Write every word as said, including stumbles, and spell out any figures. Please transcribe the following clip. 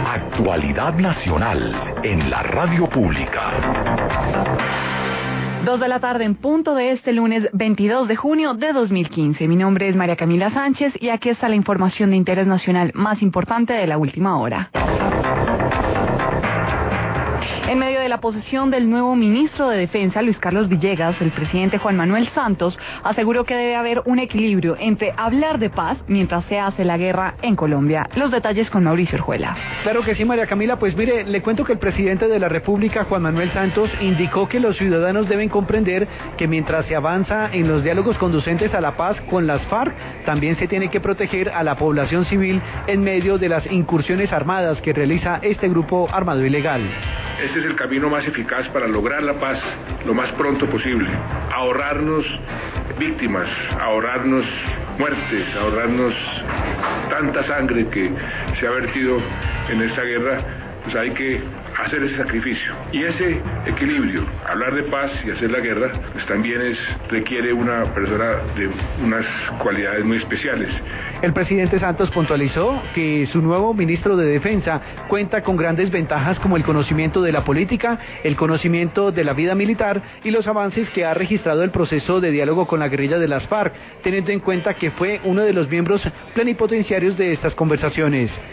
Actualidad Nacional en la Radio Pública. Dos de la tarde en punto de este lunes veintidós de junio de dos mil quince. Mi nombre es María Camila Sánchez y aquí está la información de interés nacional más importante de la última hora. En medio de la posesión del nuevo ministro de Defensa, Luis Carlos Villegas, el presidente Juan Manuel Santos aseguró que debe haber un equilibrio entre hablar de paz mientras se hace la guerra en Colombia. Los detalles con Mauricio Orjuela. Claro que sí, María Camila. Pues mire, le cuento que el presidente de la República, Juan Manuel Santos, indicó que los ciudadanos deben comprender que mientras se avanza en los diálogos conducentes a la paz con las FARC, también se tiene que proteger a la población civil en medio de las incursiones armadas que realiza este grupo armado ilegal. Este es el camino más eficaz para lograr la paz lo más pronto posible. Ahorrarnos víctimas, ahorrarnos muertes, ahorrarnos tanta sangre que se ha vertido en esta guerra, pues hay que hacer ese sacrificio. Y ese equilibrio, hablar de paz y hacer la guerra, pues también es, requiere una persona de unas cualidades muy especiales. El presidente Santos puntualizó que su nuevo ministro de Defensa cuenta con grandes ventajas como el conocimiento de la política, el conocimiento de la vida militar y los avances que ha registrado el proceso de diálogo con la guerrilla de las FARC, teniendo en cuenta que fue uno de los miembros plenipotenciarios de estas conversaciones.